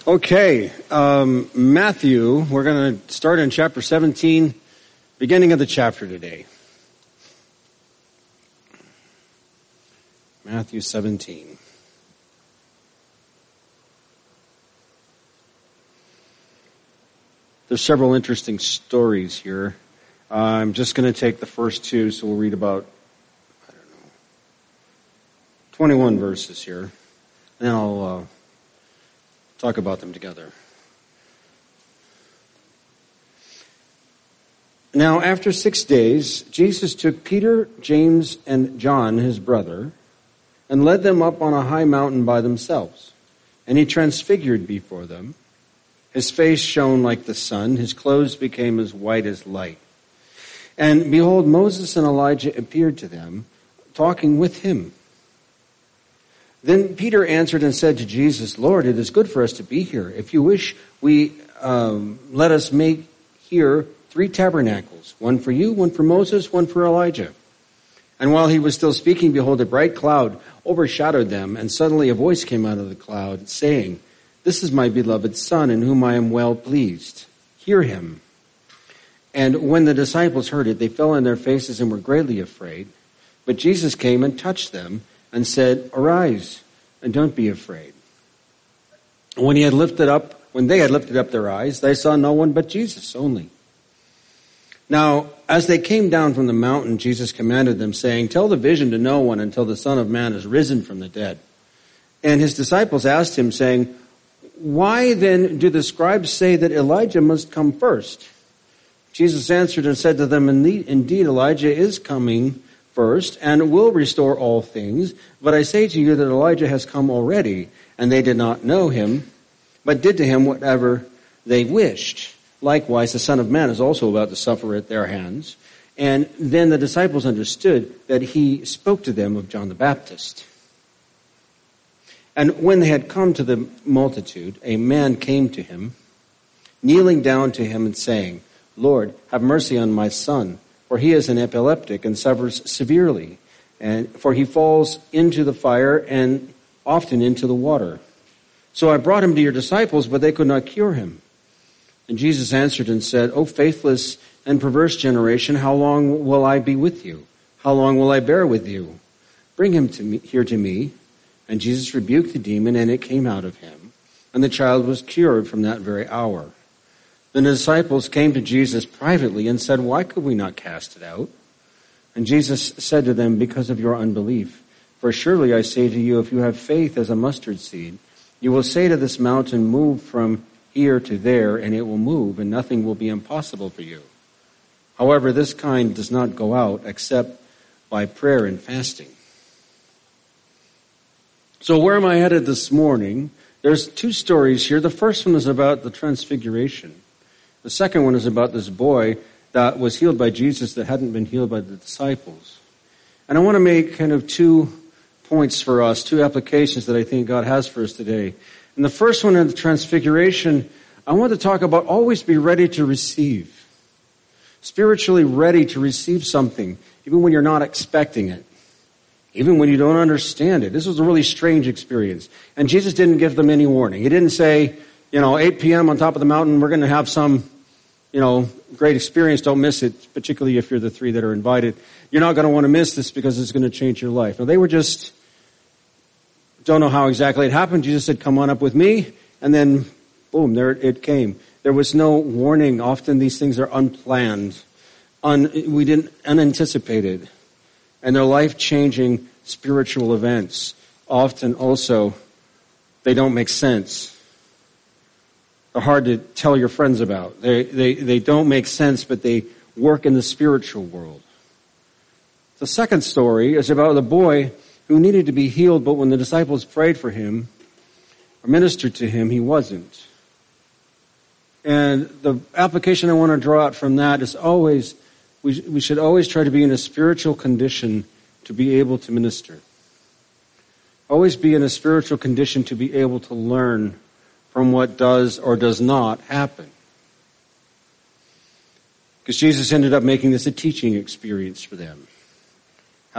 Okay, Matthew, we're going to start in chapter 17, beginning of the chapter today. Matthew 17. There's several interesting stories here. I'm just going to take the first two, so we'll read about, 21 verses here, and then I'll talk about them together. Now, after 6 days, Jesus took Peter, James, and John, his brother, and led them up on a high mountain by themselves. And he transfigured before them. His face shone like the sun. His clothes became as white as light. And behold, Moses and Elijah appeared to them, talking with him. Then Peter answered and said to Jesus, "Lord, it is good for us to be here. If you wish, let us make here 3 tabernacles, one for you, one for Moses, one for Elijah." And while he was still speaking, behold, a bright cloud overshadowed them, and suddenly a voice came out of the cloud, saying, "This is my beloved Son, in whom I am well pleased. Hear him." And when the disciples heard it, they fell on their faces and were greatly afraid. But Jesus came and touched them, and said, "Arise, and don't be afraid." When they had lifted up their eyes, they saw no one but Jesus only. Now, as they came down from the mountain, Jesus commanded them, saying, "Tell the vision to no one until the Son of Man is risen from the dead." And his disciples asked him, saying, "Why then do the scribes say that Elijah must come first?" Jesus answered and said to them, "Indeed, Elijah is coming first, and will restore all things. But I say to you that Elijah has come already, and they did not know him, but did to him whatever they wished. Likewise, the Son of Man is also about to suffer at their hands." And then the disciples understood that he spoke to them of John the Baptist. And when they had come to the multitude, a man came to him, kneeling down to him and saying, "Lord, have mercy on my son, for he is an epileptic and suffers severely, for he falls into the fire and often into the water. So I brought him to your disciples, but they could not cure him." And Jesus answered and said, "O faithless and perverse generation, how long will I be with you? How long will I bear with you? Bring him here to me." And Jesus rebuked the demon, and it came out of him. And the child was cured from that very hour. The disciples came to Jesus privately and said, "Why could we not cast it out?" And Jesus said to them, "Because of your unbelief. For surely I say to you, if you have faith as a mustard seed, you will say to this mountain, 'Move from here to there,' and it will move, and nothing will be impossible for you. However, this kind does not go out except by prayer and fasting." So where am I headed this morning? There's 2 stories here. The first one is about the transfiguration. The second one is about this boy that was healed by Jesus that hadn't been healed by the disciples. And I want to make kind of 2 points for us, 2 applications that I think God has for us today. And the first one in the transfiguration, I want to talk about always be ready to receive. Spiritually ready to receive something, even when you're not expecting it. Even when you don't understand it. This was a really strange experience. And Jesus didn't give them any warning. He didn't say, 8 p.m. on top of the mountain, we're going to have some, great experience. Don't miss it, particularly if you're the 3 that are invited. You're not going to want to miss this because it's going to change your life. Now, they were just, don't know how exactly it happened. Jesus said, "Come on up with me." And then, boom, there it came. There was no warning. Often these things are unplanned, unanticipated. And they're life-changing spiritual events. Often also, they don't make sense. They're hard to tell your friends about. They don't make sense, but they work in the spiritual world. The second story is about the boy who needed to be healed, but when the disciples prayed for him or ministered to him, he wasn't. And the application I want to draw out from that is always, we should always try to be in a spiritual condition to be able to minister. Always be in a spiritual condition to be able to learn from what does or does not happen. Because Jesus ended up making this a teaching experience for them.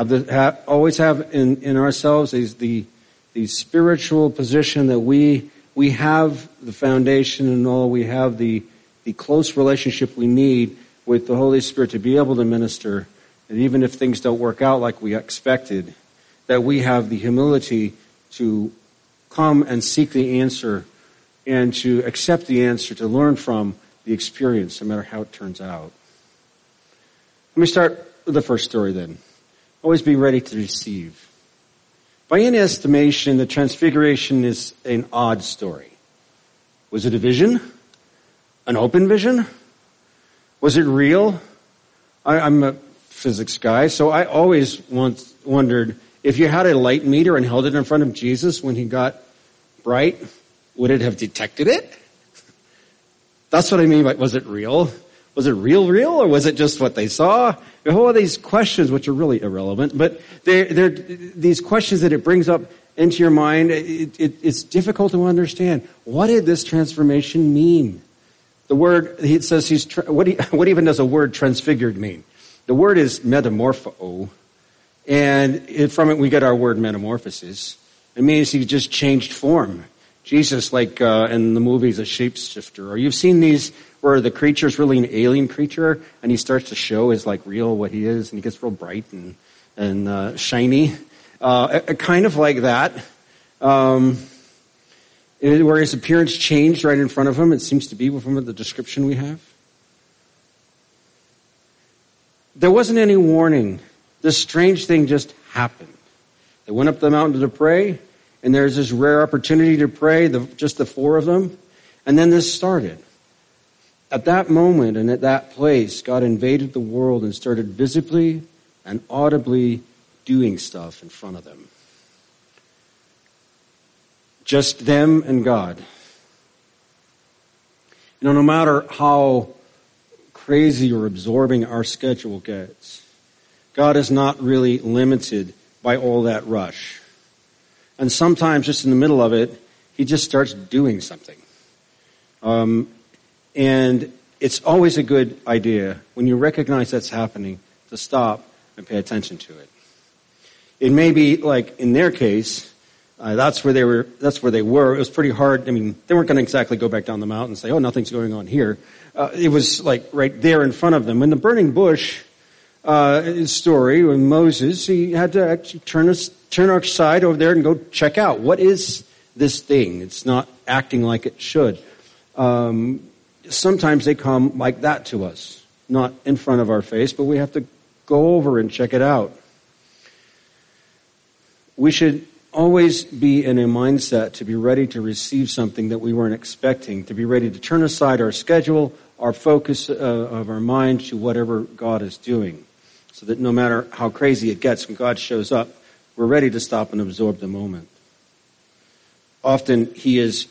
Always have in ourselves is the spiritual position that we we have the foundation and all, we have the close relationship we need with the Holy Spirit to be able to minister, and even if things don't work out like we expected, that we have the humility to come and seek the answer and to accept the answer, to learn from the experience, no matter how it turns out. Let me start with the first story then. Always be ready to receive. By any estimation, the Transfiguration is an odd story. Was it a vision? An open vision? Was it real? I'm a physics guy, so I always wondered, if you had a light meter and held it in front of Jesus when he got bright, would it have detected it? That's what I mean by, was it real? Was it real, or was it just what they saw? There are all these questions which are really irrelevant, but they're these questions that it brings up into your mind. It's difficult to understand. What did this transformation mean? The word, it says what even does a word transfigured mean? The word is metamorpho, and from it we get our word metamorphosis. It means he just changed form. Jesus, like in the movies, a shapeshifter. Or you've seen these where the creature's really an alien creature, and he starts to show his like real what he is, and he gets real bright and shiny, kind of like that. Where his appearance changed right in front of him. It seems to be from the description we have. There wasn't any warning. This strange thing just happened. They went up the mountain to pray, and there's this rare opportunity to pray, just the four of them, and then this started. At that moment and at that place, God invaded the world and started visibly and audibly doing stuff in front of them. Just them and God. You know, no matter how crazy or absorbing our schedule gets, God is not really limited by all that rush. And sometimes just in the middle of it, he just starts doing something. And it's always a good idea, when you recognize that's happening, to stop and pay attention to it. It may be like in their case, that's where they were. It was pretty hard. I mean, they weren't going to exactly go back down the mountain and say, "Oh, nothing's going on here." It was like right there in front of them. In the burning bush story with Moses, he had to actually turn aside over there and go check out, what is this thing? It's not acting like it should. Sometimes they come like that to us, not in front of our face, but we have to go over and check it out. We should always be in a mindset to be ready to receive something that we weren't expecting, to be ready to turn aside our schedule, our focus of our mind to whatever God is doing, so that no matter how crazy it gets, when God shows up, we're ready to stop and absorb the moment. Often he is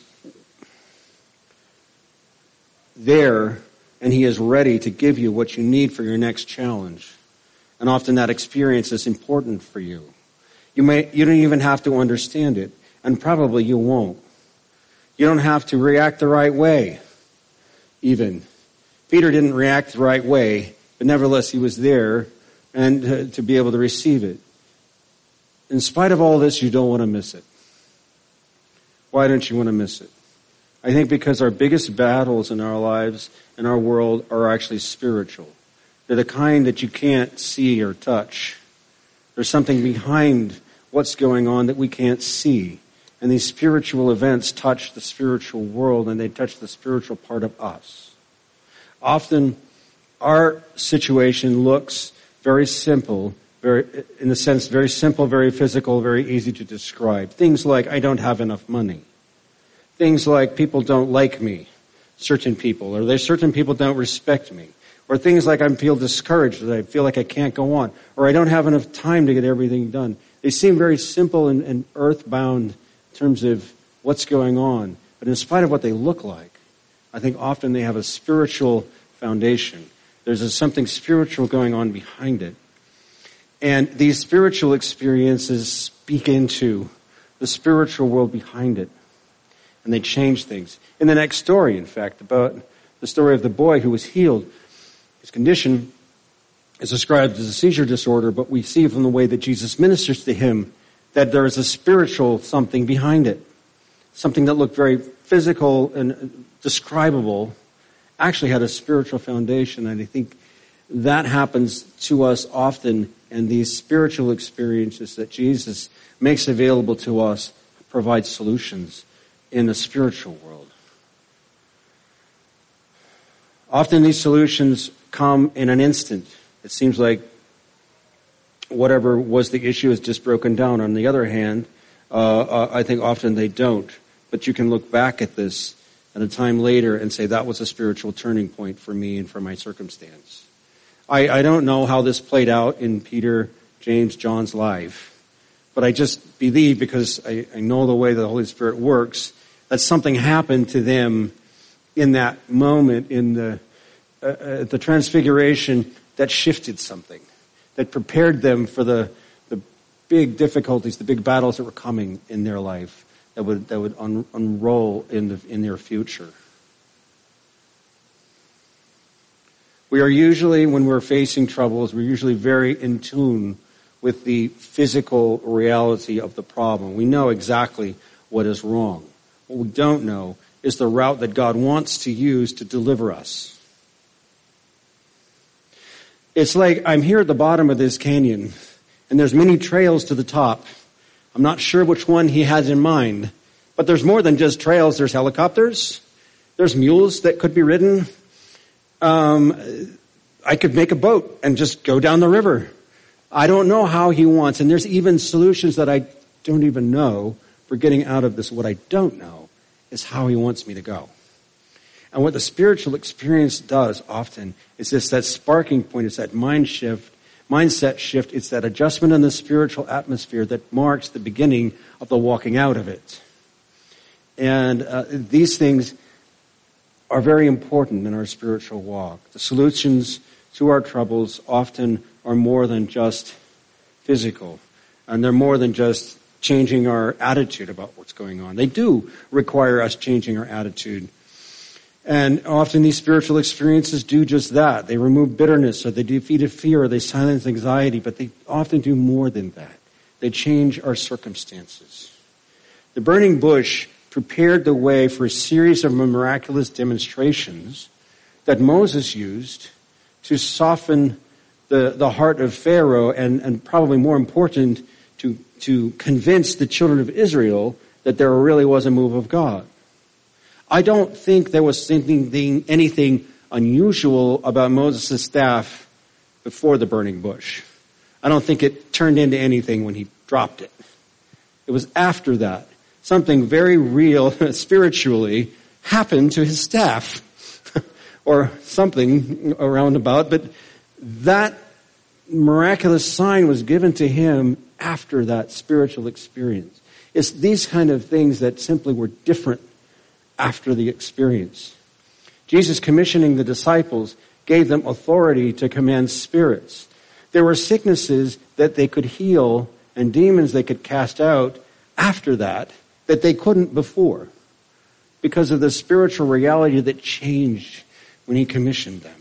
there and he is ready to give you what you need for your next challenge. And often that experience is important for you. You don't even have to understand it, and probably you won't. You don't have to react the right way, even. Peter didn't react the right way, but nevertheless he was there and to be able to receive it. In spite of all this, you don't want to miss it. Why don't you want to miss it? I think because our biggest battles in our lives, in our world, are actually spiritual. They're the kind that you can't see or touch. There's something behind what's going on that we can't see. And these spiritual events touch the spiritual world, and they touch the spiritual part of us. Often, our situation looks very simple, very simple, very physical, very easy to describe. Things like, I don't have enough money. Things like, people don't like me, certain people, or certain people don't respect me. Or things like, I feel discouraged, that I feel like I can't go on, or I don't have enough time to get everything done. They seem very simple and earthbound in terms of what's going on. But in spite of what they look like, I think often they have a spiritual foundation. There's something spiritual going on behind it. And these spiritual experiences speak into the spiritual world behind it. And they change things. In the next story, in fact, about the story of the boy who was healed, his condition is described as a seizure disorder, but we see from the way that Jesus ministers to him that there is a spiritual something behind it. Something that looked very physical and describable actually had a spiritual foundation. And I think that happens to us often, and these spiritual experiences that Jesus makes available to us provide solutions in the spiritual world. Often these solutions come in an instant. It seems like whatever was the issue is just broken down. On the other hand, I think often they don't. But you can look back at this at a time later and say that was a spiritual turning point for me and for my circumstance. I don't know how this played out in Peter, James, John's life. But I just believe, because I know the way the Holy Spirit works, that something happened to them in that moment in the transfiguration that shifted something, that prepared them for the big difficulties, the big battles that were coming in their life, that would unroll in their future. We are usually, when we're facing troubles, we're usually very in tune with the physical reality of the problem. We know exactly what is wrong. What we don't know is the route that God wants to use to deliver us. It's like I'm here at the bottom of this canyon, and there's many trails to the top. I'm not sure which one he has in mind, but there's more than just trails. There's helicopters. There's mules that could be ridden. I could make a boat and just go down the river. I don't know how he wants, and there's even solutions that I don't even know for getting out of this. What I don't know is how he wants me to go. And what the spiritual experience does often is just that sparking point. It's that mindset shift. It's that adjustment in the spiritual atmosphere that marks the beginning of the walking out of it. And these things are very important in our spiritual walk. The solutions to our troubles often are more than just physical, and they're more than just changing our attitude about what's going on. They do require us changing our attitude. And often these spiritual experiences do just that. They remove bitterness, or they defeat fear, or they silence anxiety, but they often do more than that. They change our circumstances. The burning bush prepared the way for a series of miraculous demonstrations that Moses used to soften the heart of Pharaoh, and probably more important, to convince the children of Israel that there really was a move of God. I don't think there was anything unusual about Moses' staff before the burning bush. I don't think it turned into anything when he dropped it. It was after that. Something very real spiritually happened to his staff or something around about, but that miraculous sign was given to him after that spiritual experience. It's these kind of things that simply were different after the experience. Jesus commissioning the disciples gave them authority to command spirits. There were sicknesses that they could heal and demons they could cast out after that they couldn't before, because of the spiritual reality that changed when he commissioned them.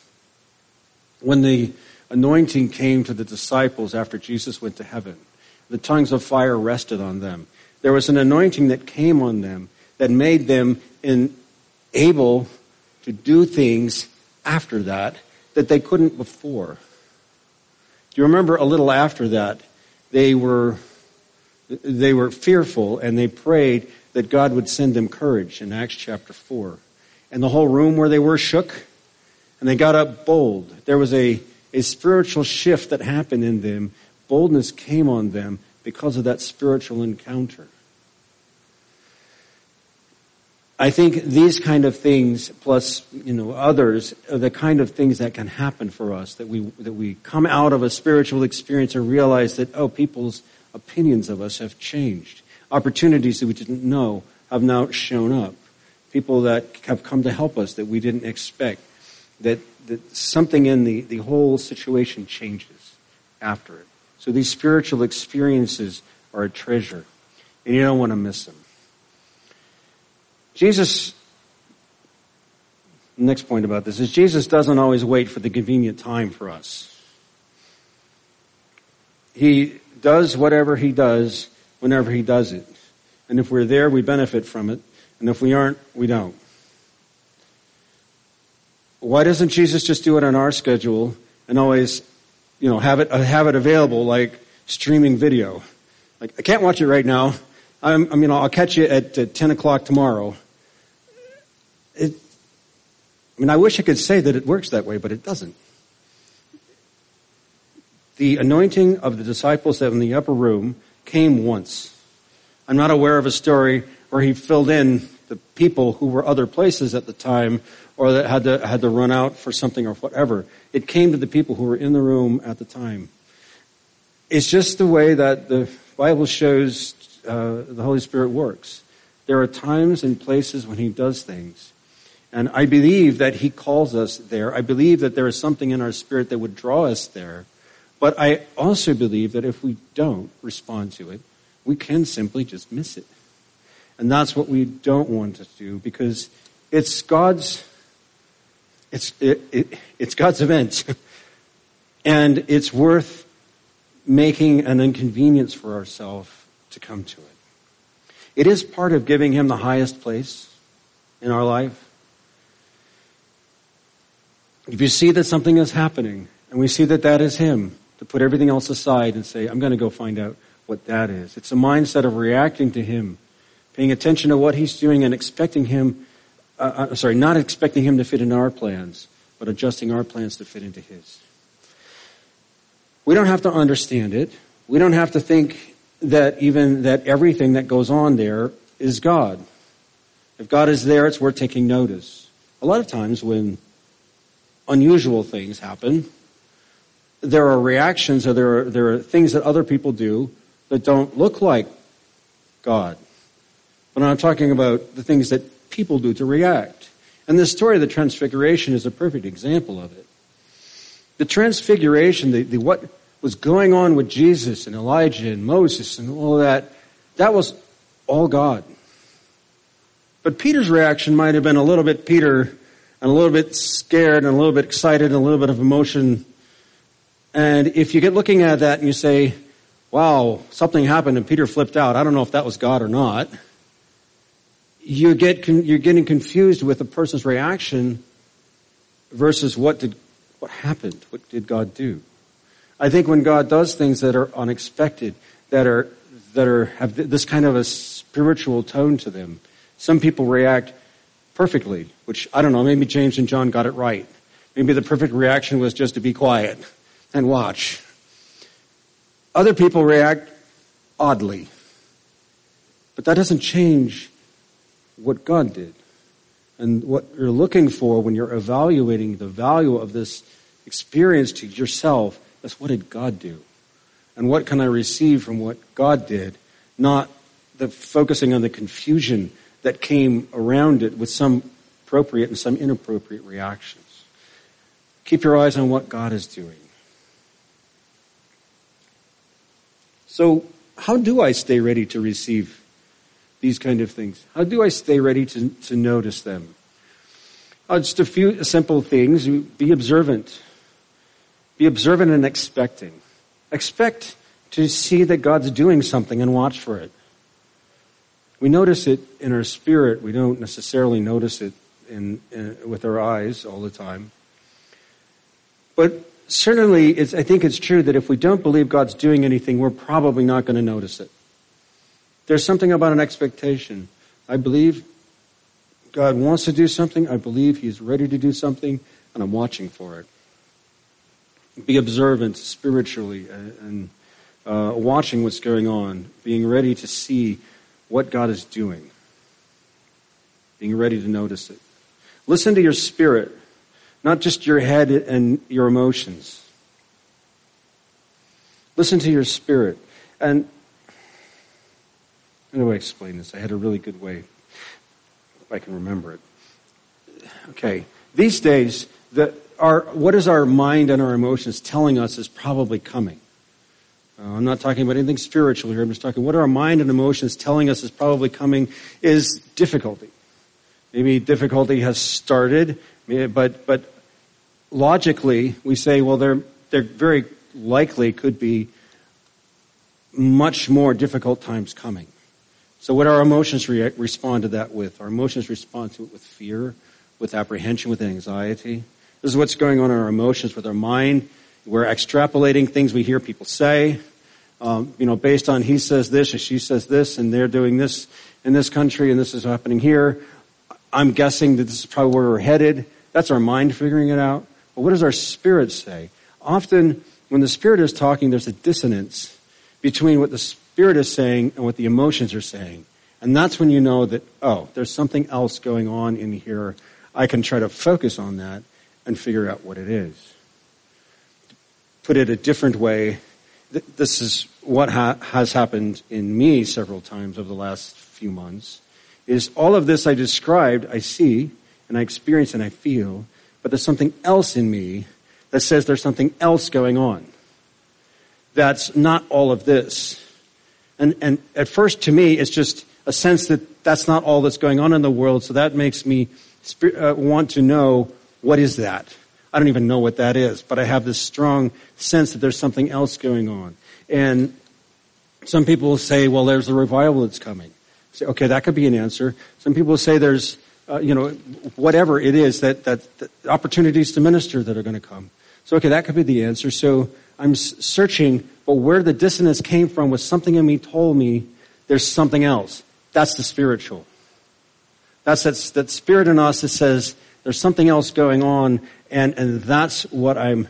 When the anointing came to the disciples after Jesus went to heaven, the tongues of fire rested on them. There was an anointing that came on them that made them able to do things after that they couldn't before. Do you remember a little after that, they were fearful, and they prayed that God would send them courage in Acts chapter 4. And the whole room where they were shook, and they got up bold. There was a spiritual shift that happened in them. Boldness came on them because of that spiritual encounter. I think these kind of things, plus others, are the kind of things that can happen for us, that we come out of a spiritual experience and realize that, people's opinions of us have changed. Opportunities that we didn't know have now shown up. People that have come to help us that we didn't expect. That something in the whole situation changes after it. So these spiritual experiences are a treasure, and you don't want to miss them. Jesus, the next point about this is Jesus doesn't always wait for the convenient time for us. He does whatever he does whenever he does it. And if we're there, we benefit from it. And if we aren't, we don't. Why doesn't Jesus just do it on our schedule and always, have it available like streaming video? Like, I can't watch it right now. I'll catch you at 10 o'clock tomorrow. I wish I could say that it works that way, but it doesn't. The anointing of the disciples in the upper room came once. I'm not aware of a story where he filled in the people who were other places at the time or that had to run out for something or whatever. It came to the people who were in the room at the time. It's just the way that the Bible shows the Holy Spirit works. There are times and places when he does things. And I believe that he calls us there. I believe that there is something in our spirit that would draw us there. But I also believe that if we don't respond to it, we can simply just miss it. And that's what we don't want to do, because it's God's event. And it's worth making an inconvenience for ourselves to come to it. It is part of giving him the highest place in our life. If you see that something is happening, and we see that that is him, to put everything else aside and say, I'm going to go find out what that is. It's a mindset of reacting to him, paying attention to what he's doing and expecting him, not expecting him to fit in our plans, but adjusting our plans to fit into his. We don't have to understand it. We don't have to think that everything that goes on there is God. If God is there, it's worth taking notice. A lot of times when unusual things happen, there are reactions or there are things that other people do that don't look like God. But I'm talking about the things that people do to react. And the story of the Transfiguration is a perfect example of it. The Transfiguration, what was going on with Jesus and Elijah and Moses and all that was all God. But Peter's reaction might have been a little bit Peter, and a little bit scared and a little bit excited and a little bit of emotion. And if you get looking at that and you say, wow, something happened and Peter flipped out, I don't know if that was God or not, you're getting confused with the person's reaction versus what happened, what did God do. I think when God does things that are unexpected, that have this kind of a spiritual tone to them, some people react perfectly, which, I don't know, maybe James and John got it right. Maybe the perfect reaction was just to be quiet and watch. Other people react oddly. But that doesn't change what God did. And what you're looking for when you're evaluating the value of this experience to yourself is, what did God do? And what can I receive from what God did? Not the focusing on the confusion that came around it with some appropriate and some inappropriate reactions. Keep your eyes on what God is doing. So, how do I stay ready to receive these kind of things? How do I stay ready to notice them? Just a few simple things. Be observant. Be observant and expecting. Expect to see that God's doing something and watch for it. We notice it in our spirit. We don't necessarily notice it with our eyes all the time. But certainly, I think it's true that if we don't believe God's doing anything, we're probably not going to notice it. There's something about an expectation. I believe God wants to do something. I believe He's ready to do something, and I'm watching for it. Be observant spiritually and watching what's going on, being ready to see what God is doing, being ready to notice it. Listen to your spirit, not just your head and your emotions. Listen to your spirit. And how do I explain this? I had a really good way, if I can remember it. Okay, these days, what is our mind and our emotions telling us is probably coming. I'm not talking about anything spiritual here. I'm just talking what our mind and emotions telling us is probably coming is difficulty. Maybe difficulty has started, but logically we say, well, there very likely could be much more difficult times coming. So what our emotions respond to that with? Our emotions respond to it with fear, with apprehension, with anxiety. This is what's going on in our emotions with our mind. We're extrapolating things we hear people say, based on he says this and she says this and they're doing this in this country and this is happening here. I'm guessing that this is probably where we're headed. That's our mind figuring it out. But what does our spirit say? Often when the spirit is talking, there's a dissonance between what the spirit is saying and what the emotions are saying. And that's when you know that, there's something else going on in here. I can try to focus on that and figure out what it is. Put it a different way, this is what has happened in me several times over the last few months, is all of this I described, I see, and I experience and I feel, but there's something else in me that says there's something else going on. That's not all of this. And at first, to me, it's just a sense that that's not all that's going on in the world, so that makes me want to know, what is that? I don't even know what that is, but I have this strong sense that there's something else going on. And some people will say, well, there's a revival that's coming. Say, okay, that could be an answer. Some people will say there's, whatever it is, that opportunities to minister that are going to come. So, okay, that could be the answer. So I'm searching, but where the dissonance came from was something in me told me there's something else. That's the spiritual. That's that spirit in us that says there's something else going on, and that's what I'm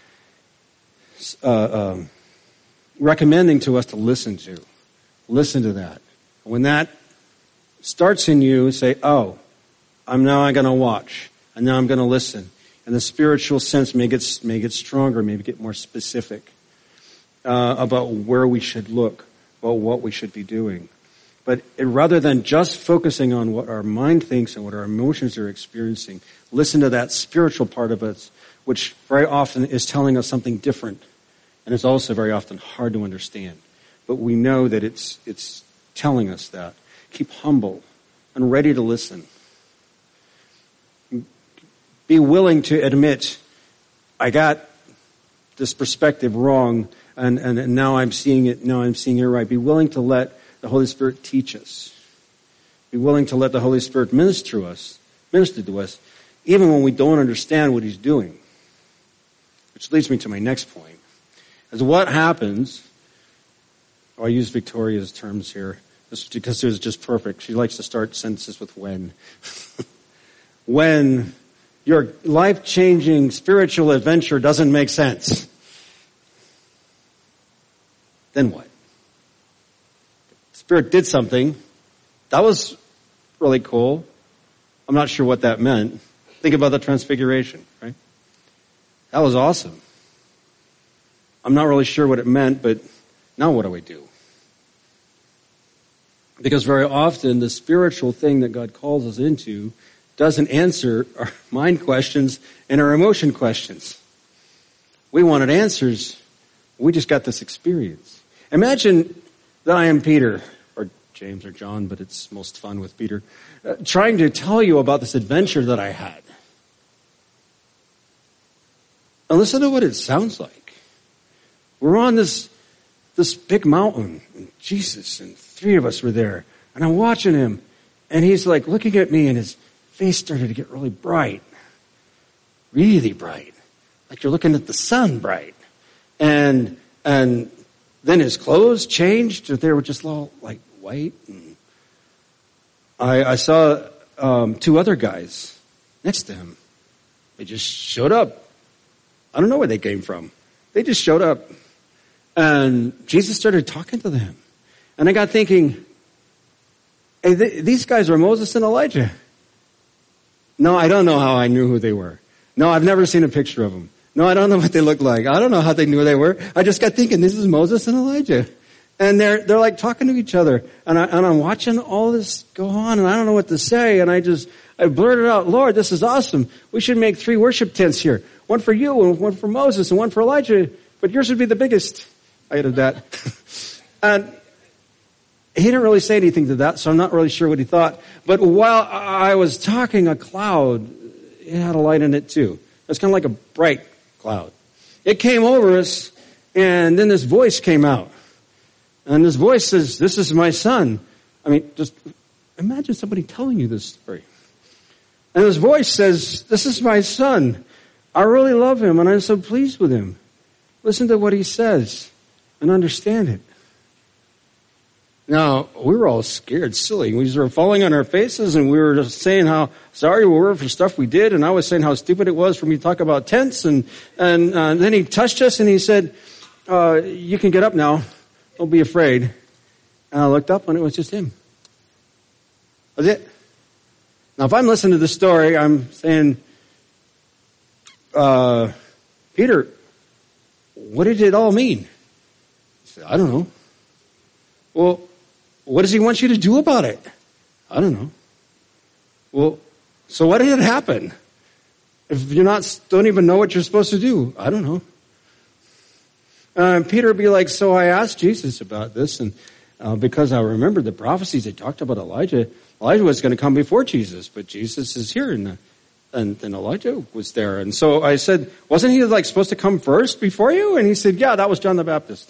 recommending to us to listen to. Listen to that. When that starts in you, say, I'm now going to watch, and now I'm going to listen. And the spiritual sense may get stronger, maybe get more specific about where we should look, about what we should be doing. But rather than just focusing on what our mind thinks and what our emotions are experiencing, listen to that spiritual part of us, which very often is telling us something different. And it's also very often hard to understand. But we know that it's telling us that. Keep humble and ready to listen. Be willing to admit, I got this perspective wrong, and now I'm seeing it right. Be willing to let the Holy Spirit teach us. Be willing to let the Holy Spirit minister to us, even when we don't understand what He's doing. Which leads me to my next point. As what happens, I'll use Victoria's terms here, because it was just perfect. She likes to start sentences with when. When your life-changing spiritual adventure doesn't make sense, then what? Spirit did something. That was really cool. I'm not sure what that meant. Think about the transfiguration, right? That was awesome. I'm not really sure what it meant, but now what do we do? Because very often the spiritual thing that God calls us into doesn't answer our mind questions and our emotion questions. We wanted answers. We just got this experience. Imagine that I am Peter, or James or John, but it's most fun with Peter, trying to tell you about this adventure that I had. And listen to what it sounds like. We're on this big mountain, and Jesus and three of us were there, and I'm watching him, and he's like looking at me, and his face started to get really bright, like you're looking at the sun bright, and then his clothes changed; they were just all like white. And I saw two other guys next to him. They just showed up. I don't know where they came from. They just showed up. And Jesus started talking to them. And I got thinking, hey, these guys are Moses and Elijah. No, I don't know how I knew who they were. No, I've never seen a picture of them. No, I don't know what they look like. I don't know how they knew who they were. I just got thinking, this is Moses and Elijah. And they're like talking to each other. And I'm watching all this go on, and I don't know what to say. And I blurted out, Lord, this is awesome. We should make 3 worship tents here. One for you, and one for Moses, and one for Elijah. But yours would be the biggest. I added that. And he didn't really say anything to that, so I'm not really sure what he thought. But while I was talking, a cloud, it had a light in it too. It was kind of like a bright cloud. It came over us, and then this voice came out. And this voice says, this is my son. I mean, just imagine somebody telling you this story. And his voice says, "This is my son. I really love him, and I'm so pleased with him." Listen to what he says and understand it. Now, we were all scared, silly. We were falling on our faces, and we were just saying how sorry we were for stuff we did, and I was saying how stupid it was for me to talk about tents, and then he touched us, and he said, "You can get up now. Don't be afraid." And I looked up, and it was just him. That's it. Now, if I'm listening to this story, I'm saying, "Peter, what did it all mean?" He said, "I don't know." "Well, what does he want you to do about it?" "I don't know." "Well, so what did it happen? If you don't even know what you're supposed to do?" "I don't know." Peter would be like, "So I asked Jesus about this, and because I remembered the prophecies they talked about Elijah. Elijah was going to come before Jesus, but Jesus is here, and Elijah was there. And so I said, wasn't he supposed to come first before you?" And he said, "Yeah, that was John the Baptist."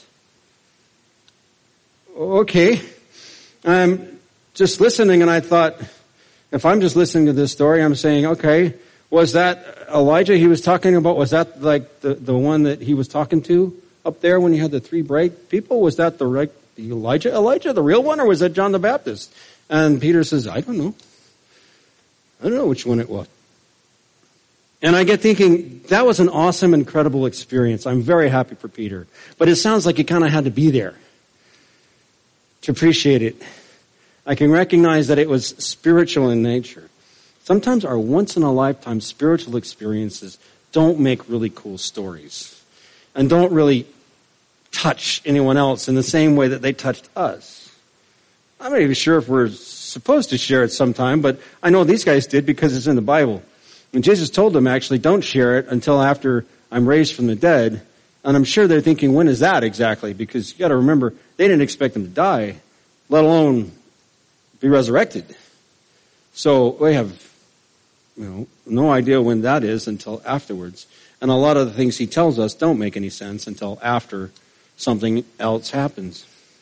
Okay. I'm just listening, and I thought, if I'm just listening to this story, I'm saying, okay, was that Elijah he was talking about, was that the one that he was talking to up there when he had the three bright people? Was that the Elijah, the real one, or was that John the Baptist? And Peter says, "I don't know. I don't know which one it was." And I get thinking, that was an awesome, incredible experience. I'm very happy for Peter. But it sounds like he kind of had to be there to appreciate it. I can recognize that it was spiritual in nature. Sometimes our once-in-a-lifetime spiritual experiences don't make really cool stories and don't really touch anyone else in the same way that they touched us. I'm not even sure if we're supposed to share it sometime, but I know these guys did because it's in the Bible. And Jesus told them, actually, don't share it until after I'm raised from the dead. And I'm sure they're thinking, when is that exactly? Because you got to remember, they didn't expect him to die, let alone be resurrected. So we have, no idea when that is until afterwards. And a lot of the things he tells us don't make any sense until after something else happens.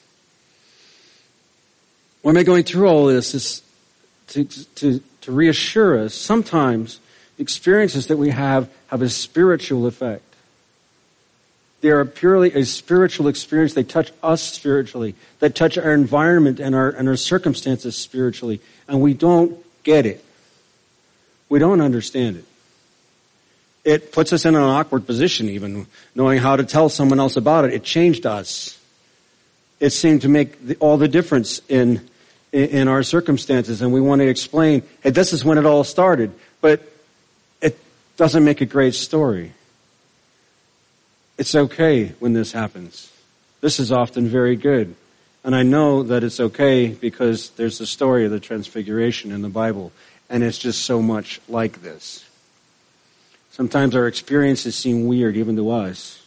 Why am I going through all this? Is to reassure us. Sometimes experiences that we have a spiritual effect. They are purely a spiritual experience. They touch us spiritually. They touch our environment and our circumstances spiritually. And we don't get it. We don't understand it. It puts us in an awkward position even, knowing how to tell someone else about it. It changed us. It seemed to make all the difference in our circumstances, and we want to explain, hey, this is when it all started. But it doesn't make a great story. It's okay when this happens. This is often very good. And I know that it's okay because there's the story of the Transfiguration in the Bible, and it's just so much like this. Sometimes our experiences seem weird even to us.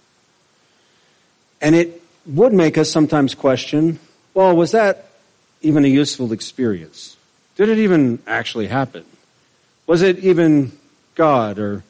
And it would make us sometimes question, well, was that even a useful experience? Did it even actually happen? Was it even God? Or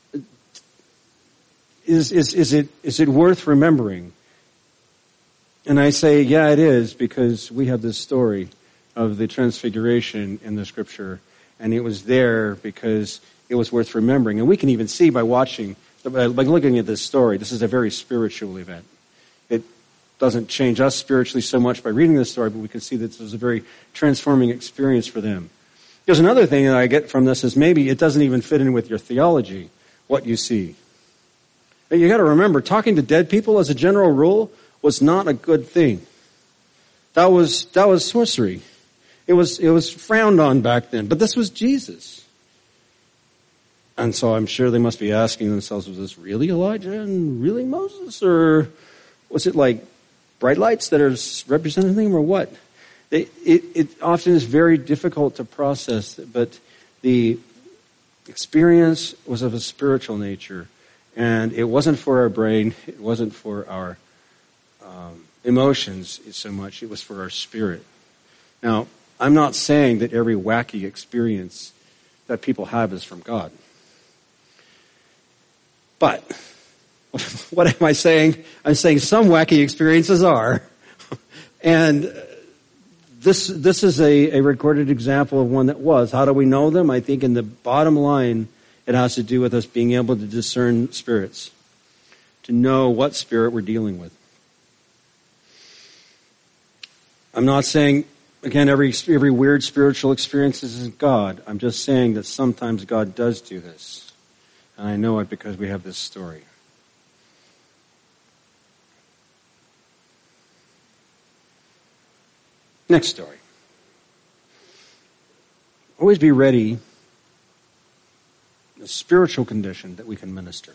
is it worth remembering? And I say, yeah, it is, because we have this story of the Transfiguration in the Scripture, and it was there because it was worth remembering. And we can even see by looking at this story, this is a very spiritual event. It doesn't change us spiritually so much by reading this story, but we can see that this was a very transforming experience for them. There's another thing that I get from this is maybe it doesn't even fit in with your theology, what you see. But you got to remember, talking to dead people as a general rule was not a good thing. That was sorcery. It was frowned on back then. But this was Jesus. And so I'm sure they must be asking themselves, was this really Elijah and really Moses? Or was it like bright lights that are representing them, or what? It often is very difficult to process, but the experience was of a spiritual nature. And it wasn't for our brain, it wasn't for our emotions so much, it was for our spirit. Now, I'm not saying that every wacky experience that people have is from God. But, what am I saying? I'm saying some wacky experiences are. And this is a recorded example of one that was. How do we know them? I think in the bottom line, it has to do with us being able to discern spirits, to know what spirit we're dealing with. I'm not saying, again, every weird spiritual experience is God. I'm just saying that sometimes God does do this. And I know it because we have this story. Next story. Always be ready, a spiritual condition that we can minister.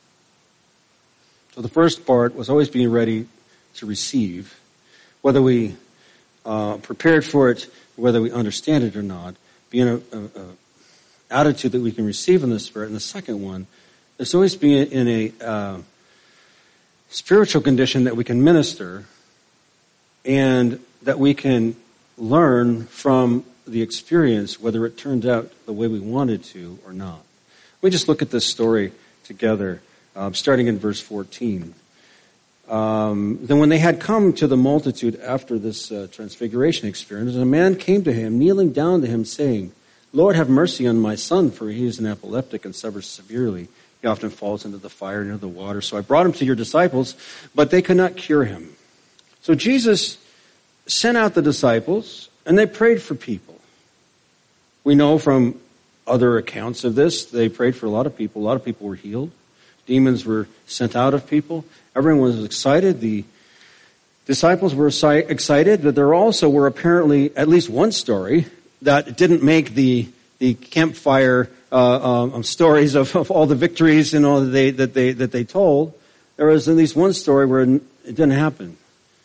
So the first part was always being ready to receive, whether we prepared for it, whether we understand it or not, being an attitude that we can receive in the Spirit. And the second one is always being in a spiritual condition that we can minister and that we can learn from the experience, whether it turned out the way we wanted to or not. We just look at this story together, starting in verse 14. Then when they had come to the multitude after this transfiguration experience, a man came to him, kneeling down to him, saying, Lord, have mercy on my son, for he is an epileptic and suffers severely. He often falls into the fire and into the water. So I brought him to your disciples, but they could not cure him. So Jesus sent out the disciples, and they prayed for people. We know from other accounts of this, they prayed for a lot of people. A lot of people were healed. Demons were sent out of people. Everyone was excited. The disciples were excited, but there also were apparently at least one story that didn't make the campfire stories of all the victories and all that they told. There was at least one story where it didn't happen.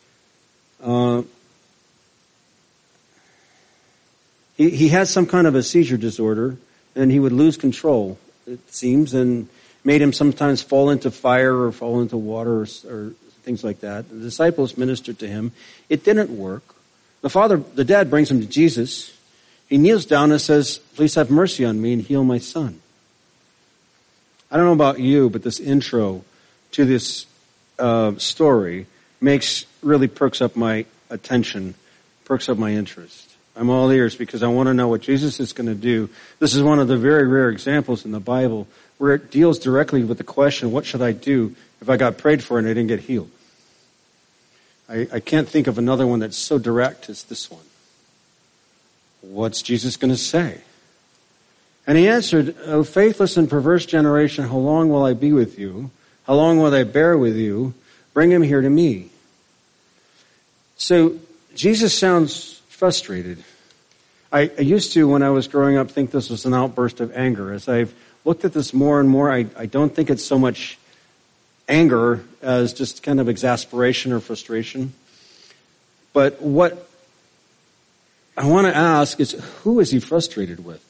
He had some kind of a seizure disorder, and he would lose control, it seems, and made him sometimes fall into fire or fall into water or things like that. The disciples ministered to him. It didn't work. The dad brings him to Jesus. He kneels down and says, please have mercy on me and heal my son. I don't know about you, but this intro to this story really perks up my attention, perks up my interest. I'm all ears because I want to know what Jesus is going to do. This is one of the very rare examples in the Bible where it deals directly with the question, what should I do if I got prayed for and I didn't get healed? I can't think of another one that's so direct as this one. What's Jesus going to say? And he answered, O faithless and perverse generation, how long will I be with you? How long will I bear with you? Bring him here to me. So Jesus sounds frustrated. I used to, when I was growing up, think this was an outburst of anger. As I've looked at this more and more, I don't think it's so much anger as just kind of exasperation or frustration. But what I want to ask is, who is he frustrated with?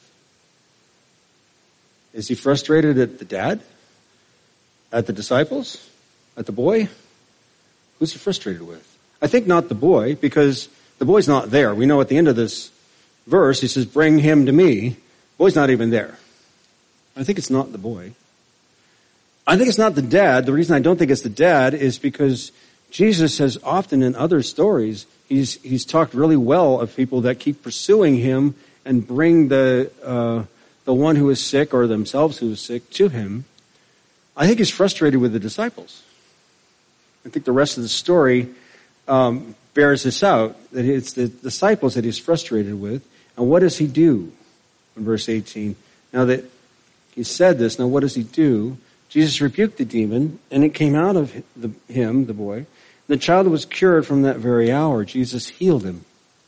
Is he frustrated at the dad? At the disciples? At the boy? Who's he frustrated with? I think not the boy, because the boy's not there. We know at the end of this verse, he says, bring him to me. The boy's not even there. I think it's not the boy. I think it's not the dad. The reason I don't think it's the dad is because Jesus has often in other stories, he's talked really well of people that keep pursuing him and bring the one who is sick or themselves who is sick to him. I think he's frustrated with the disciples. I think the rest of the story bears this out, that it's the disciples that he's frustrated with. And what does he do? In verse 18, now that he said this, now what does he do? Jesus rebuked the demon, and it came out of him, the boy. The child was cured from that very hour. Jesus healed him.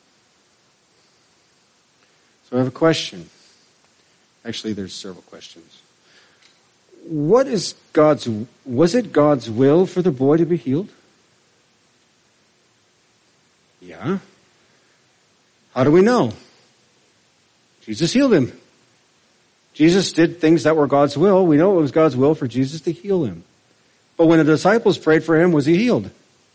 So I have a question. Actually, there's several questions. Was it God's will for the boy to be healed? Yeah. How do we know? Jesus healed him. Jesus did things that were God's will. We know it was God's will for Jesus to heal him. But when the disciples prayed for him, was he healed?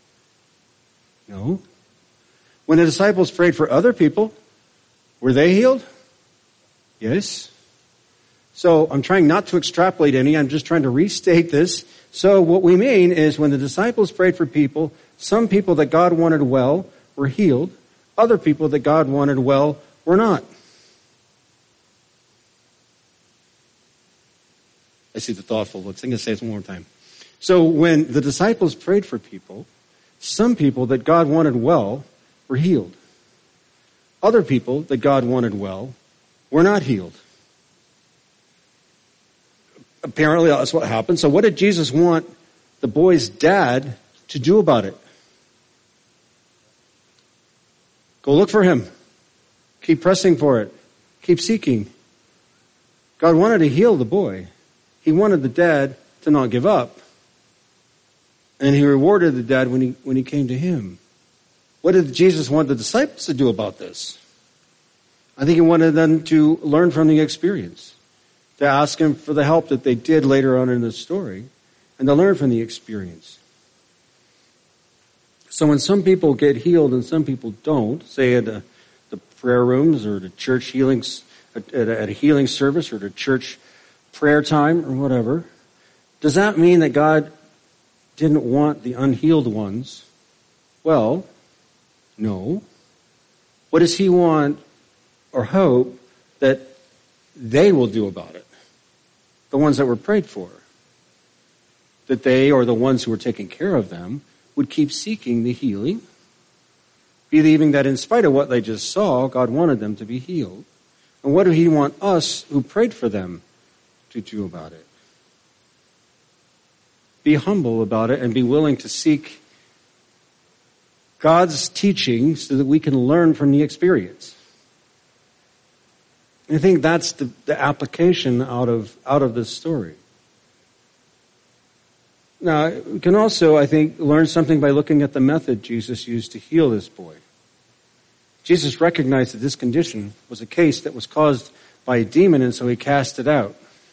No. When the disciples prayed for other people, were they healed? Yes. So I'm trying not to extrapolate any. I'm just trying to restate this. So what we mean is when the disciples prayed for people, some people that God wanted well were healed. other people that God wanted well were not. I see the thoughtful looks. I'm going to say it one more time. So when the disciples prayed for people, some people that God wanted well were healed. Other people that God wanted well were not healed. Apparently that's what happened. So what did Jesus want the boy's dad to do about it? Go look for him. Keep pressing for it. Keep seeking. God wanted to heal the boy. He wanted the dad to not give up. And he rewarded the dad when he came to him. What did Jesus want the disciples to do about this? I think he wanted them to learn from the experience, to ask him for the help that they did later on in the story, and to learn from the experience. So when some people get healed and some people don't, say at the prayer rooms or the church healings, at a healing service or the church prayer time or whatever, does that mean that God didn't want the unhealed ones? Well, no. What does he want or hope that they will do about it? The ones that were prayed for. That they, or the ones who were taking care of them, would keep seeking the healing, believing that in spite of what they just saw, God wanted them to be healed. And what do he want us who prayed for them to do about it? Be humble about it and be willing to seek God's teaching so that we can learn from the experience. I think that's the application out of this story. Now, we can also, I think, learn something by looking at the method Jesus used to heal this boy. Jesus recognized that this condition was a case that was caused by a demon, and so he cast it out.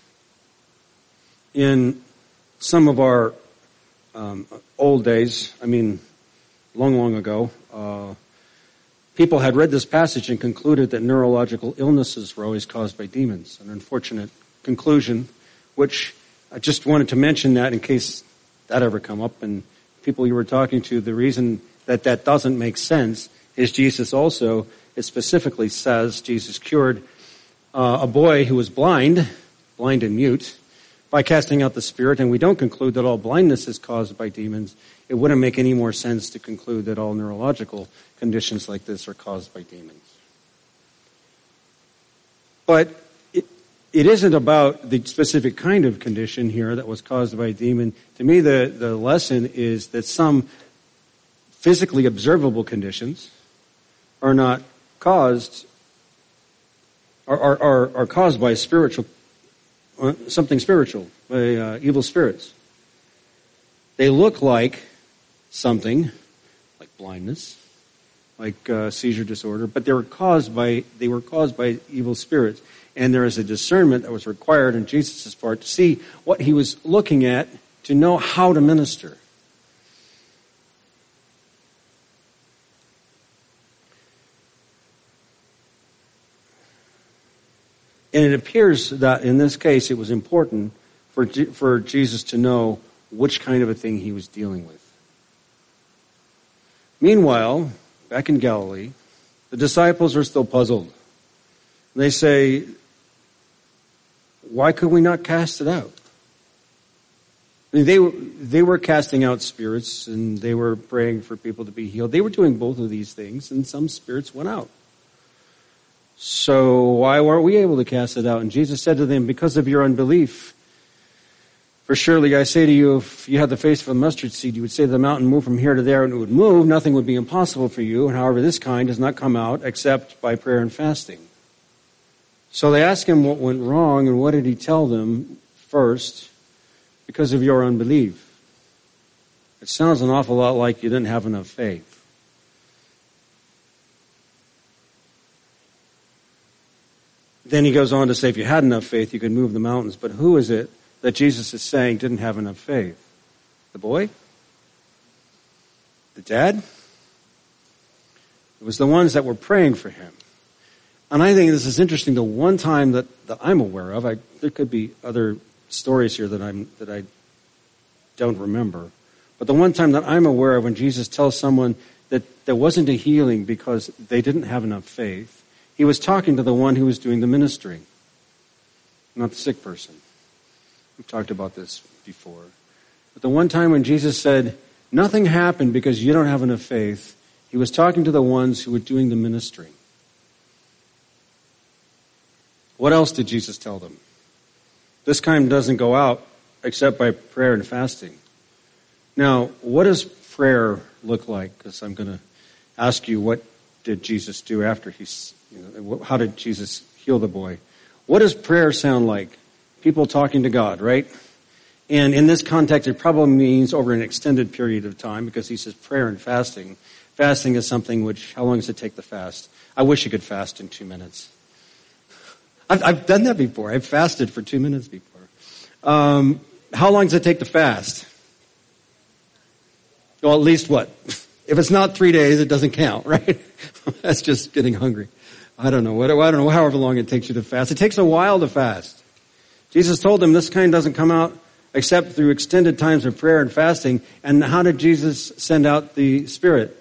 In some of our old days, long ago, people had read this passage and concluded that neurological illnesses were always caused by demons. An unfortunate conclusion, which I just wanted to mention that in case that ever come up. And people you were talking to, the reason that doesn't make sense is Jesus also, it specifically says, Jesus cured a boy who was blind and mute, by casting out the spirit, and we don't conclude that all blindness is caused by demons. It wouldn't make any more sense to conclude that all neurological conditions like this are caused by demons. But it isn't about the specific kind of condition here that was caused by a demon. To me, the lesson is that some physically observable conditions are not caused, are caused by something spiritual, by evil spirits. They look like something, like blindness, like seizure disorder, but they were caused by evil spirits. And there is a discernment that was required on Jesus' part to see what he was looking at, to know how to minister. And it appears that in this case it was important for Jesus to know which kind of a thing he was dealing with. Meanwhile, back in Galilee, the disciples are still puzzled. They say, why could we not cast it out? I mean, they were casting out spirits and they were praying for people to be healed. They were doing both of these things, and some spirits went out. So why weren't we able to cast it out? And Jesus said to them, because of your unbelief. For surely I say to you, if you had the faith of a mustard seed, you would say to the mountain, move from here to there, and it would move. Nothing would be impossible for you. And however, this kind does not come out except by prayer and fasting. So they asked him what went wrong, and what did he tell them first? Because of your unbelief. It sounds an awful lot like you didn't have enough faith. Then he goes on to say, if you had enough faith, you could move the mountains. But who is it that Jesus is saying didn't have enough faith? The boy? The dad? It was the ones that were praying for him. And I think this is interesting. The one time that I'm aware of, there could be other stories here that I don't remember. But the one time that I'm aware of when Jesus tells someone that there wasn't a healing because they didn't have enough faith. He was talking to the one who was doing the ministry, not the sick person. We've talked about this before. But the one time when Jesus said, nothing happened because you don't have enough faith, he was talking to the ones who were doing the ministry. What else did Jesus tell them? This kind doesn't go out except by prayer and fasting. Now, what does prayer look like? Because I'm going to ask you, what did Jesus do after how did Jesus heal the boy? What does prayer sound like? People talking to God, right? And in this context, it probably means over an extended period of time, because he says prayer and fasting. Fasting is something which, how long does it take to fast? I wish you could fast in 2 minutes. I've done that before. I've fasted for 2 minutes before. How long does it take to fast? Well, at least what? If it's not 3 days, it doesn't count, right? That's just getting hungry. I don't know, however long it takes you to fast. It takes a while to fast. Jesus told them this kind doesn't come out except through extended times of prayer and fasting. And how did Jesus send out the Spirit?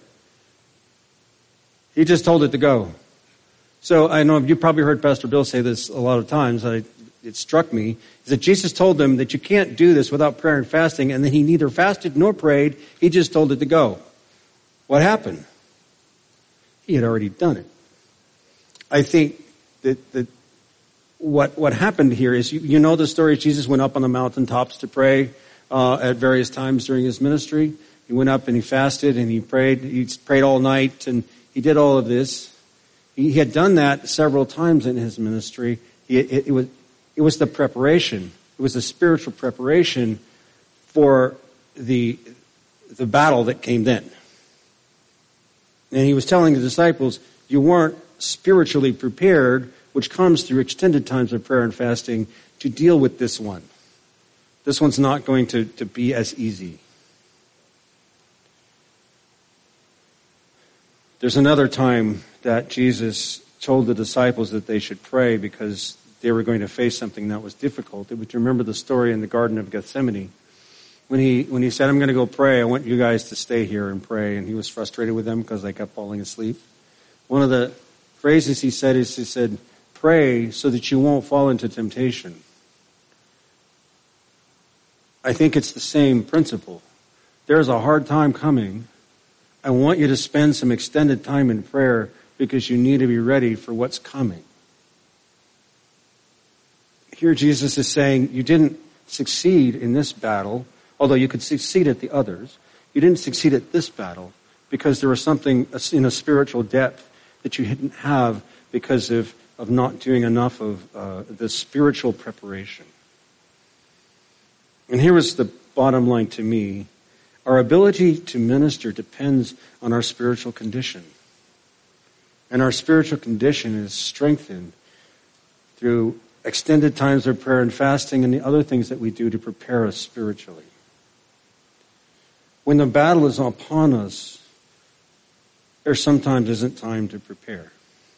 He just told it to go. So I know you probably heard Pastor Bill say this a lot of times. It struck me, is that Jesus told them that you can't do this without prayer and fasting, and then he neither fasted nor prayed. He just told it to go. What happened? He had already done it. I think that what happened here is, you know the story. Jesus went up on the mountaintops to pray at various times during his ministry. He went up and he fasted and he prayed. He prayed all night and he did all of this. He had done that several times in his ministry. It was the preparation. It was the spiritual preparation for the battle that came then. And he was telling the disciples, you weren't spiritually prepared, which comes through extended times of prayer and fasting, to deal with this one. This one's not going to be as easy. There's another time that Jesus told the disciples that they should pray because they were going to face something that was difficult. Would you remember the story in the Garden of Gethsemane? When he said, I'm going to go pray, I want you guys to stay here and pray. And he was frustrated with them because they kept falling asleep. One of the phrases he said is, he said, pray so that you won't fall into temptation. I think it's the same principle. There's a hard time coming. I want you to spend some extended time in prayer because you need to be ready for what's coming. Here Jesus is saying, you didn't succeed in this battle, although you could succeed at the others. You didn't succeed at this battle because there was something in a spiritual depth that you didn't have because of not doing enough of the spiritual preparation. And here was the bottom line to me. Our ability to minister depends on our spiritual condition. And our spiritual condition is strengthened through extended times of prayer and fasting and the other things that we do to prepare us spiritually. When the battle is upon us, there sometimes isn't time to prepare.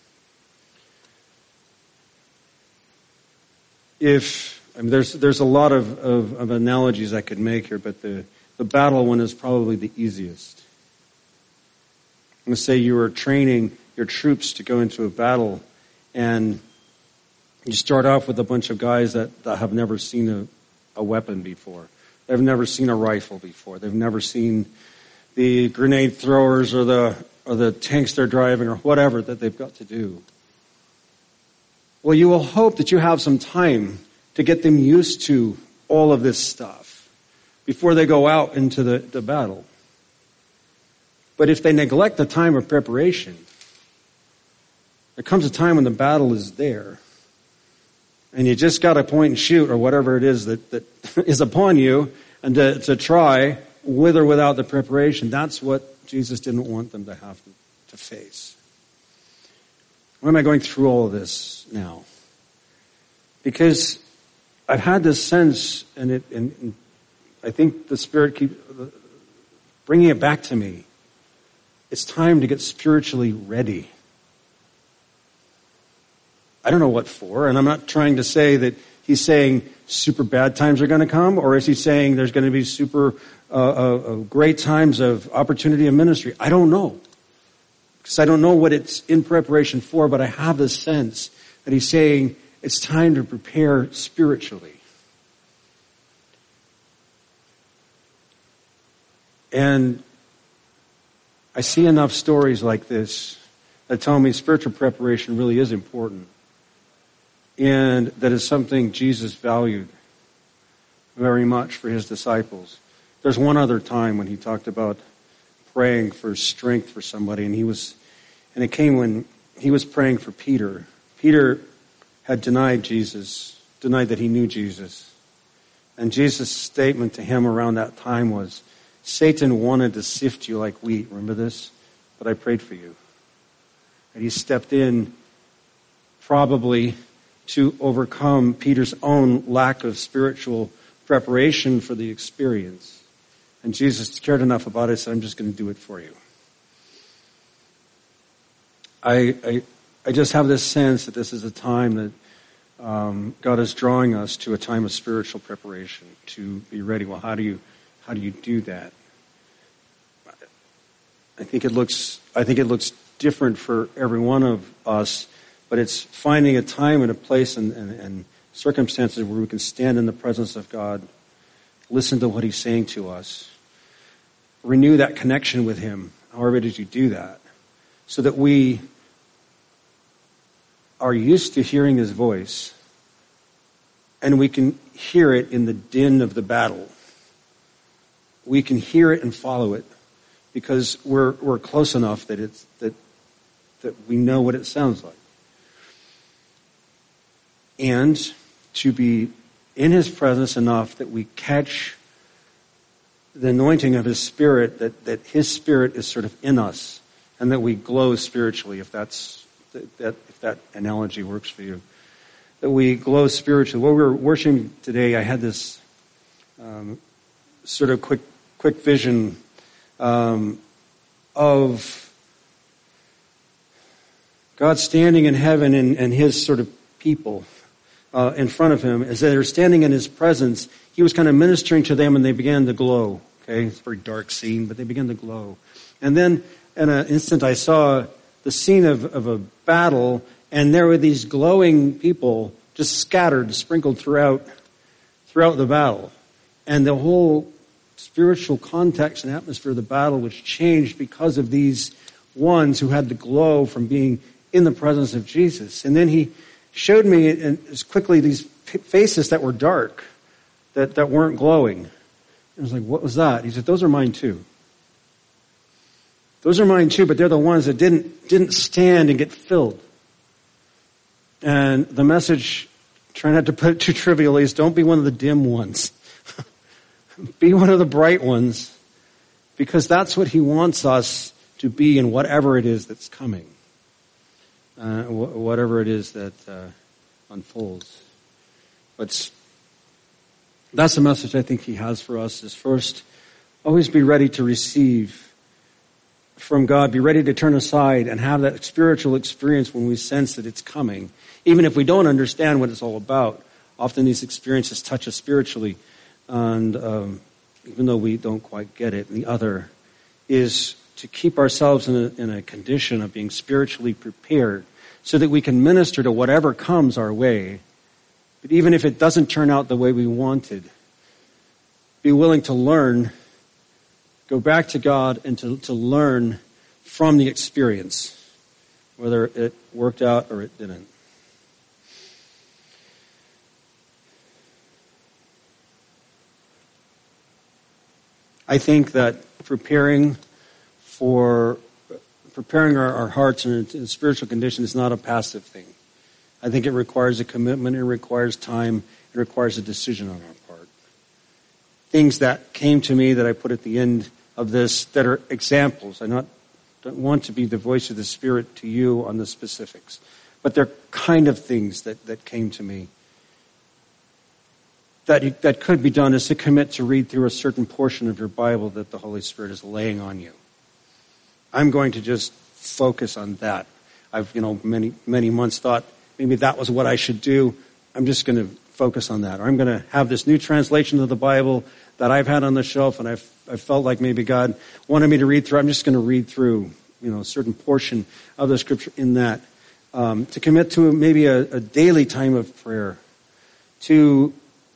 There's a lot of analogies I could make here, but the battle one is probably the easiest. I'm going to say you are training your troops to go into a battle, and you start off with a bunch of guys that have never seen a weapon before. They've never seen a rifle before. They've never seen the grenade throwers or the tanks they're driving or whatever that they've got to do. Well, you will hope that you have some time to get them used to all of this stuff before they go out into the battle. But if they neglect the time of preparation, there comes a time when the battle is there. And you just got to point and shoot or whatever it is that is upon you and to try with or without the preparation. That's what Jesus didn't want them to have to face. Why am I going through all of this now? Because I've had this sense, and I think the Spirit keeps bringing it back to me. It's time to get spiritually ready. I don't know what for, and I'm not trying to say that he's saying super bad times are going to come? Or is he saying there's going to be super great times of opportunity of ministry? I don't know. Because I don't know what it's in preparation for, but I have this sense that he's saying it's time to prepare spiritually. And I see enough stories like this that tell me spiritual preparation really is important. And that is something Jesus valued very much for his disciples. There's one other time when he talked about praying for strength for somebody, and it came when he was praying for Peter. Peter had denied that he knew Jesus. And Jesus' statement to him around that time was, Satan wanted to sift you like wheat. Remember this? But I prayed for you. And he stepped in probably to overcome Peter's own lack of spiritual preparation for the experience. And Jesus cared enough about it, so I'm just going to do it for you. I just have this sense that this is a time that God is drawing us to a time of spiritual preparation, to be ready. Well, how do you do that? I think it looks different for every one of us, but it's finding a time and a place and circumstances where we can stand in the presence of God, listen to what he's saying to us, renew that connection with him, however it is you do that, so that we are used to hearing his voice and we can hear it in the din of the battle. We can hear it and follow it because we're close enough that we know what it sounds like. And to be in his presence enough that we catch the anointing of his Spirit, that his Spirit is sort of in us, and that we glow spiritually, if that analogy works for you. That we glow spiritually. While we were worshiping today, I had this sort of quick vision of God standing in heaven and his sort of people in front of him. As they're standing in his presence, he was kind of ministering to them and they began to glow. Okay, it's a very dark scene, but they began to glow. And then in an instant I saw the scene of a battle, and there were these glowing people just scattered, sprinkled throughout the battle. And the whole spiritual context and atmosphere of the battle was changed because of these ones who had the glow from being in the presence of Jesus. And then he showed me as quickly these faces that were dark, that weren't glowing. I was like, what was that? He said, those are mine too. Those are mine too, but they're the ones that didn't stand and get filled. And the message, try not to put it too trivially, is don't be one of the dim ones. Be one of the bright ones, because that's what he wants us to be in whatever it is that's coming. Whatever it is that unfolds. But that's the message I think he has for us, is first, always be ready to receive from God. Be ready to turn aside and have that spiritual experience when we sense that it's coming. Even if we don't understand what it's all about, often these experiences touch us spiritually. And even though we don't quite get it, and the other is to keep ourselves in a condition of being spiritually prepared so that we can minister to whatever comes our way. But even if it doesn't turn out the way we wanted, be willing to learn, go back to God and to learn from the experience, whether it worked out or it didn't. I think that preparing our hearts in a spiritual condition is not a passive thing. I think it requires a commitment, it requires time, it requires a decision on our part. Things that came to me that I put at the end of this that are examples. I don't want to be the voice of the Spirit to you on the specifics, but they're kind of things that came to me. That could be done is to commit to read through a certain portion of your Bible that the Holy Spirit is laying on you. I'm going to just focus on that. I've, many months thought maybe that was what I should do. I'm just going to focus on that. Or I'm going to have this new translation of the Bible that I've had on the shelf, and I felt like maybe God wanted me to read through. I'm just going to read through, a certain portion of the Scripture in that. To commit to maybe a daily time of prayer. To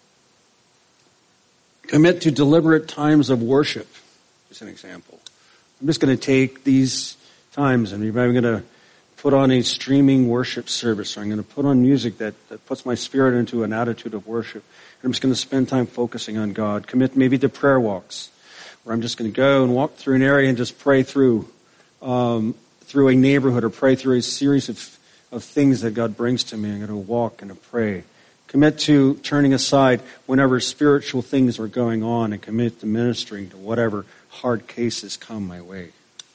commit to deliberate times of worship, as an example. I'm just going to take these times and I'm going to put on a streaming worship service. Or I'm going to put on music that puts my spirit into an attitude of worship. And I'm just going to spend time focusing on God. Commit maybe to prayer walks, where I'm just going to go and walk through an area and just pray through a neighborhood, or pray through a series of things that God brings to me. I'm going to walk and to pray. Commit to turning aside whenever spiritual things are going on, and commit to ministering to whatever hard cases come my way.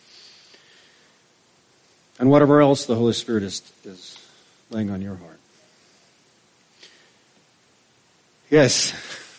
And whatever else the Holy Spirit is laying on your heart. Yes.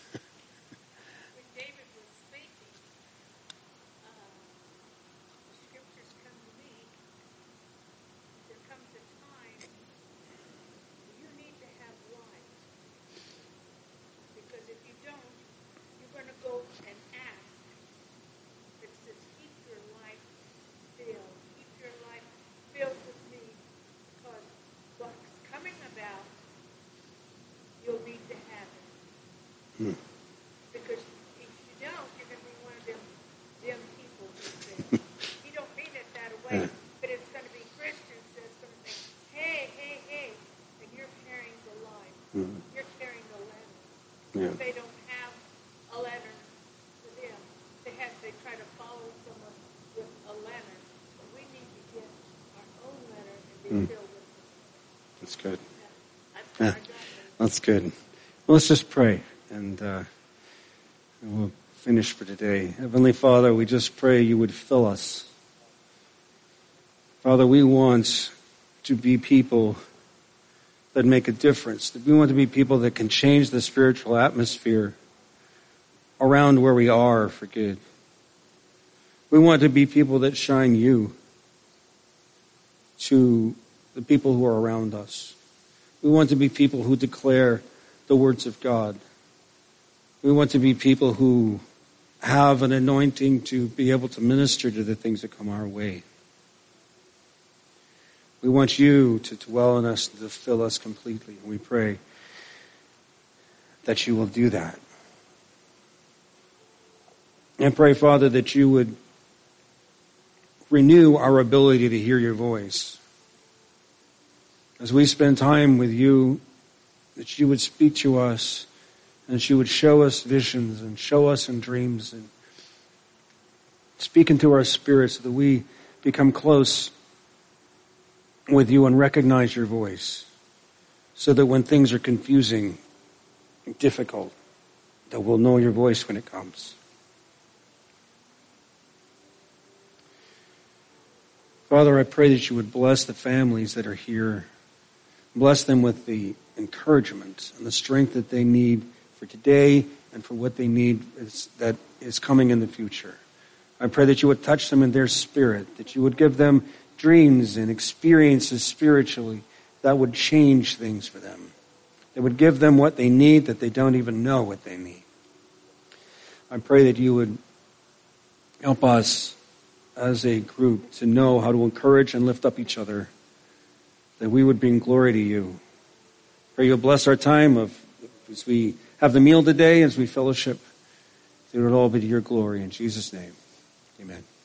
Because if you don't, you're going to be one of them people who say, you don't mean it that way, but it's going to be Christians that's going to say, hey, and you're carrying the line. You're carrying the letter. Yeah. If they don't have a letter for them, they try to follow someone with a letter. But we need to get our own letter and be filled with it. That's good. Yeah. That's good. Well, let's just pray. And we'll finish for today. Heavenly Father, we just pray you would fill us. Father, we want to be people that make a difference. We want to be people that can change the spiritual atmosphere around where we are for good. We want to be people that shine you to the people who are around us. We want to be people who declare the words of God. We want to be people who have an anointing to be able to minister to the things that come our way. We want you to dwell in us and to fill us completely. And we pray that you will do that. And pray, Father, that you would renew our ability to hear your voice. As we spend time with you, that you would speak to us, and that you would show us visions and show us in dreams and speak into our spirits so that we become close with you and recognize your voice, so that when things are confusing and difficult, that we'll know your voice when it comes. Father, I pray that you would bless the families that are here. Bless them with the encouragement and the strength that they need for today and for what they need that is coming in the future. I pray that you would touch them in their spirit, that you would give them dreams and experiences spiritually that would change things for them. That would give them what they need that they don't even know what they need. I pray that you would help us as a group to know how to encourage and lift up each other, that we would bring glory to you. Pray you'll bless our time as we have the meal today, as we fellowship. It would all be to your glory. In Jesus' name, amen.